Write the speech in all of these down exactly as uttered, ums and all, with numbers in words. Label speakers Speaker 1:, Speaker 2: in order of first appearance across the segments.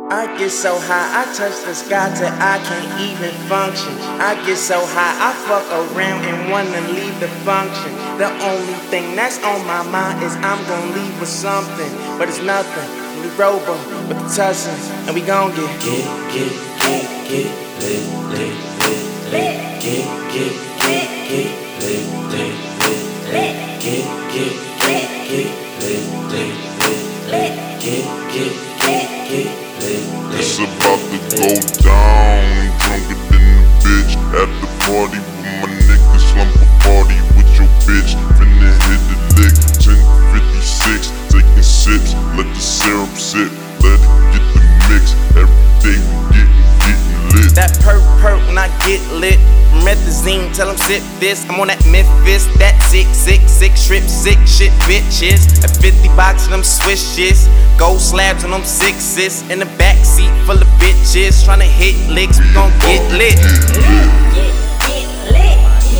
Speaker 1: I get so high, I touch the sky till I can't even function. I get so high, I fuck around and wanna leave the function. The only thing that's on my mind is I'm gonna leave with something, but it's nothing. We robo with the tussins, and we gon' get get get get get lit lit lit lit get get get get lit lit lit lit get get get get lit lit lit lit get get get get.
Speaker 2: It's about to go down, drunker than a bitch. At the party with my niggas, slump a party with your bitch. Finna hit the lick, ten fifty-six, taking sips, let the syrup sip, let it get the mix. Every day we getting, getting lit.
Speaker 1: That perk perk when I get lit. Methazine, tell them sip this. I'm on that Memphis, that sick, sick, sick, strip, sick shit, bitches. A fifty box of them swishes, gold slabs on them sixes. In the backseat full of bitches, tryna hit licks, we gon' get lit.
Speaker 3: Get, get lit.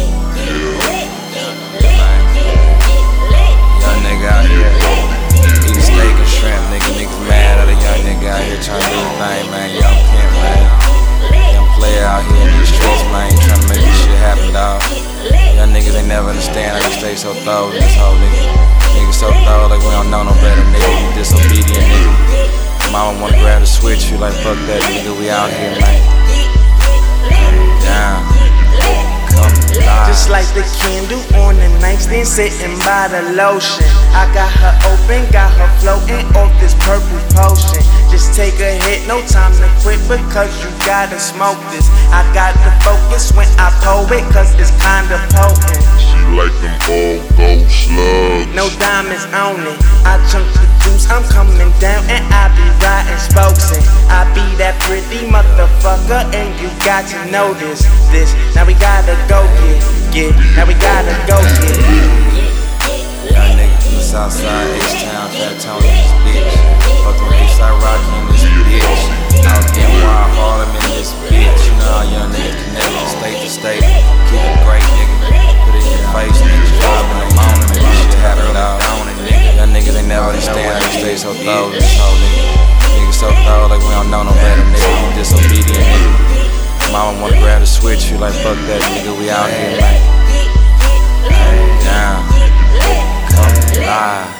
Speaker 4: Young nigga out here eating steak and shrimp, nigga. Niggas mad at a young nigga out here trying to do his thing, man. Young pimp, man. Young player out here in these streets, man. Trying to make this shit happen, dawg. Young niggas ain't never understand how you stay so thorough in this whole nigga. Niggas so thorough like we don't know no better, nigga. You disobedient, nigga. Mama wanna grab the switch, you like fuck that, nigga. We out here, man. Come down. Come live.
Speaker 1: Just like the candle on the nightstand, sitting by the lotion. I got her open, got her floating off this purple potion. Just take a hit, no time to quit, because you gotta smoke this. I got to focus when I pull it, cause it's kinda potent.
Speaker 2: She like them all gold slugs.
Speaker 1: No diamonds on it. I chunk the juice, I'm coming down, and I be riding spokes. I be that pretty motherfucker, and you got to know this. This, now we gotta go get, get. Now we gotta go get.
Speaker 4: Young nigga from the south side, H-Town, Fat Tony, this bitch. Fuckin' with A$AP Rocky in this bitch. Out in Wild Harlem in this bitch. You know how young niggas connect state to state. Keep it great, nigga. Put it in your face, nigga. Drive in the morning, make this shit happen, dawg. Young niggas ain't never understand how you stay so thorough in this whole nigga. Niggas so thorough like we don't know no better, nigga. You disobedient, nigga. Mama wanna grab the switch, you like fuck that, nigga. We out here, man. Come down. Come live.